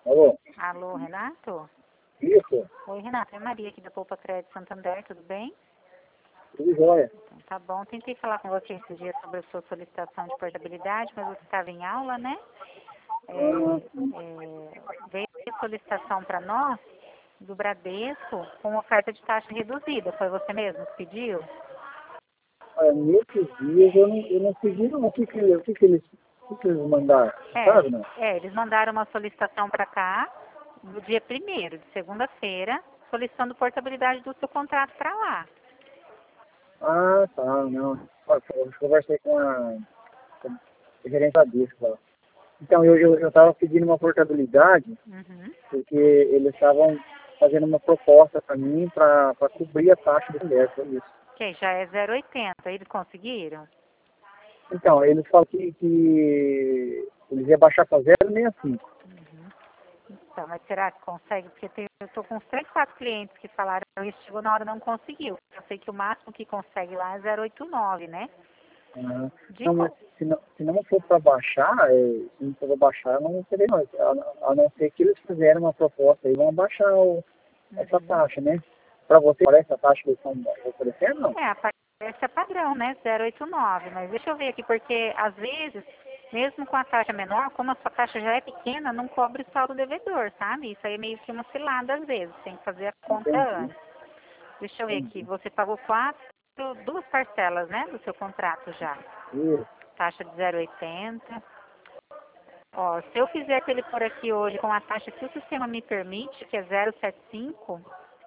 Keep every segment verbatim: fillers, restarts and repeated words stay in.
Alô? Alô, Renato? Isso? Oi, Renato. É Maria aqui da Poupa Crédito Santander, tudo bem? Tudo jóia. Então, tá bom. Tentei falar com você esses dias sobre a sua solicitação de portabilidade, mas você estava em aula, né? É, Ah, é, veio a solicitação para nós do Bradesco com oferta de taxa reduzida. Foi você mesmo que pediu? olha, nesses dias eu não, eu não segui não. O que, que, o que, que, eles, o que, que eles mandaram? É, Sabe, não? é, eles mandaram uma solicitação para cá no dia primeiro, de segunda-feira, solicitando portabilidade do seu contrato para lá. Ah, tá, não. Olha, eu conversei com a, com a gerente da disco lá. Então, eu eu estava pedindo uma portabilidade Uhum. porque eles estavam fazendo uma proposta para mim para cobrir a taxa do mulher, foi isso. Que já é zero vírgula oitenta. Eles conseguiram? Então, eles falam que, que eles iam baixar para zero vírgula sessenta e cinco. Então, mas será que consegue? Porque tem, eu estou com uns três, quatro clientes que falaram que chegou na hora e não conseguiu. Eu sei que o máximo que consegue lá é zero vírgula oitenta e nove, né? Ah, De não, mas co- se não, se não for para baixar, é, se não for para baixar, eu não vou querer não. A, a não ser que eles fizeram uma proposta e vão baixar o, essa Uhum. taxa, né? Para você, parece a taxa que eles estão oferecendo, não? É, aparece a padrão, né? zero vírgula oitenta e nove. Mas deixa eu ver aqui, porque às vezes, mesmo com a taxa menor, como a sua taxa já é pequena, não cobre o saldo devedor, sabe? Isso aí é meio que uma cilada às vezes. Tem que fazer a conta Entendi, antes. Deixa eu ver aqui. entendi. Você pagou quatro, duas parcelas, né? Do seu contrato já. Isso. Taxa de zero vírgula oitenta. Ó, se eu fizer para ele por aqui hoje com a taxa que o sistema me permite, que é zero vírgula setenta e cinco,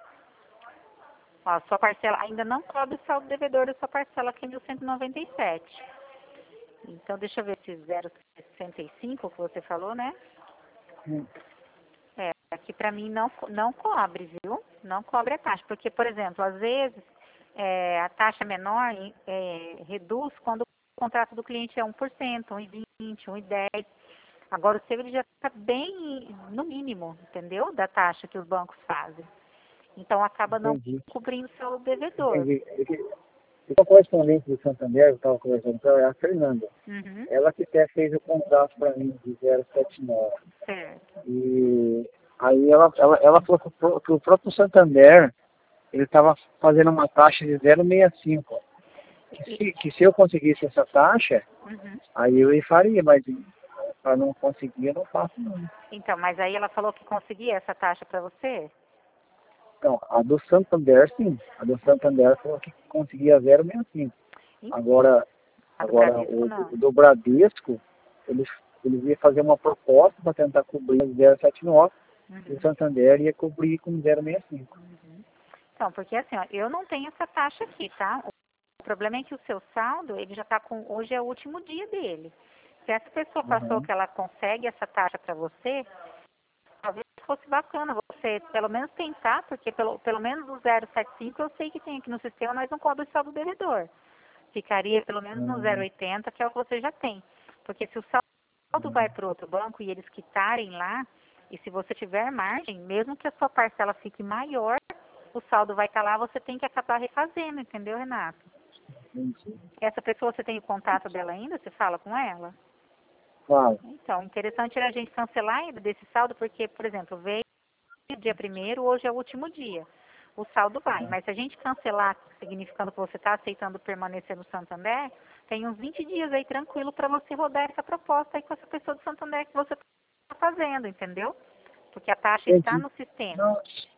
ó, sua parcela ainda não cobre o saldo devedor da sua parcela, que é mil cento e noventa e sete. Então, deixa eu ver se zero vírgula sessenta e cinco que você falou, né? Hum, É, aqui para mim não, não cobre, viu? Não cobre a taxa. Porque, por exemplo, às vezes é, a taxa menor é, reduz quando o contrato do cliente é um por cento, um vírgula vinte, um vírgula dez. Agora o seu ele já está bem no mínimo, entendeu? Da taxa que os bancos fazem. Então acaba não Entendi, cobrindo o seu devedor. entendi. E a correspondente do Santander, eu estava conversando com ela, é a Fernanda. Uhum, Ela que até fez o contrato para mim de zero vírgula setenta e nove. certo. E aí ela, ela, ela falou que o pró- que o próprio Santander ele estava fazendo uma taxa de zero vírgula sessenta e cinco. Que E- se, que se eu conseguisse essa taxa, uhum. aí eu faria, mas para não conseguir eu não faço não. Então, mas aí ela falou que conseguia essa taxa para você? Então, a do Santander sim. A do Santander falou que conseguia zero vírgula sessenta e cinco. Ih, Agora, a do agora Bradesco o, não. o do Bradesco, eles, eles iam fazer uma proposta para tentar cobrir zero vírgula setenta e nove e o Uhum, Santander ia cobrir com zero vírgula sessenta e cinco. uhum. Então, porque assim, ó, eu não tenho essa taxa aqui, tá? O problema é que o seu saldo, ele já está com, hoje é o último dia dele. Se essa pessoa passou Uhum. que ela consegue essa taxa para você, talvez fosse bacana você pelo menos tentar, porque pelo, pelo menos o zero vírgula setenta e cinco eu sei que tem aqui no sistema, mas não cobre o saldo devedor. Ficaria pelo menos no zero vírgula Uhum. oitenta, que é o que você já tem. Porque se o saldo vai para outro banco e eles quitarem lá, e se você tiver margem, mesmo que a sua parcela fique maior, o saldo vai estar lá, você tem que acabar refazendo, entendeu, Renato? Entendi. Essa pessoa, você tem o contato dela ainda? Você fala com ela? Claro. Então, interessante era a gente cancelar ainda desse saldo, porque, por exemplo, veio dia primeiro, hoje é o último dia. O saldo vai, mas se a gente cancelar, significando que você está aceitando permanecer no Santander, tem uns vinte dias aí tranquilo para você rodar essa proposta aí com essa pessoa do Santander que você está fazendo, entendeu? Porque a taxa está Entendi. no sistema. Não,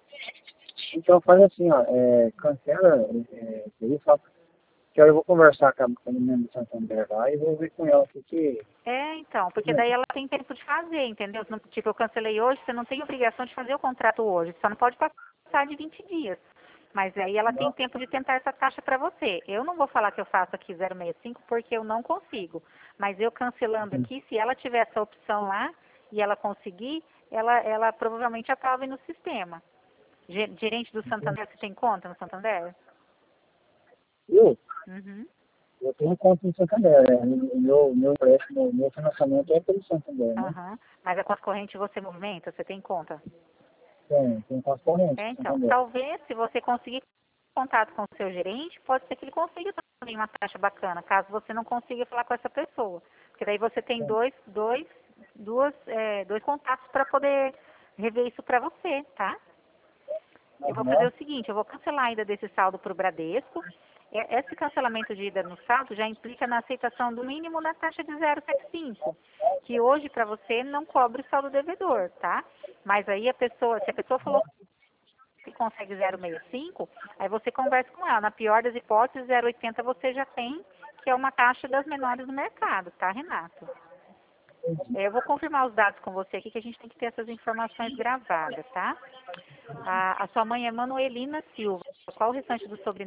então faz assim, ó, é, cancela, é, eu faço, que eu vou conversar com a, com a menina do Santander lá e vou ver com ela o que que... É, então, porque daí ela tem tempo de fazer, entendeu? Não- Tipo, eu cancelei hoje, você não tem obrigação de fazer o contrato hoje, só não pode passar de vinte dias. Mas aí ela tem Não. tempo de tentar essa taxa para você. Eu não vou falar que eu faço aqui zero vírgula sessenta e cinco porque eu não consigo. Mas eu cancelando aqui, se ela tiver essa opção lá e ela conseguir, ela, ela provavelmente aprova no sistema. Ge- Gerente do Santander, você tem conta no Santander? Eu, Uhum. eu tenho conta no Santander, né? O meu, meu empréstimo, meu financiamento é pelo Santander, né? Aham. Mas a conta corrente você movimenta? Você tem conta? Tem, tem conta corrente É, no então, Santander. talvez se você conseguir contato com o seu gerente, pode ser que ele consiga também uma taxa bacana, caso você não consiga falar com essa pessoa. Porque daí você tem Tem. dois, dois, duas, é, dois contatos para poder rever isso para você, tá? Eu vou fazer o seguinte, eu vou cancelar a ida desse saldo para o Bradesco. Esse cancelamento de ida no saldo já implica na aceitação do mínimo da taxa de zero vírgula setenta e cinco, que hoje para você não cobre o saldo devedor, tá? Mas aí a pessoa, se a pessoa falou que consegue zero vírgula sessenta e cinco, aí você conversa com ela. Na pior das hipóteses, zero vírgula oitenta você já tem, que é uma taxa das menores do mercado, tá, Renato? Eu vou confirmar os dados com você aqui, que a gente tem que ter essas informações gravadas, tá? A, a sua mãe é Manuelina Silva. Qual o restante do sobrenome?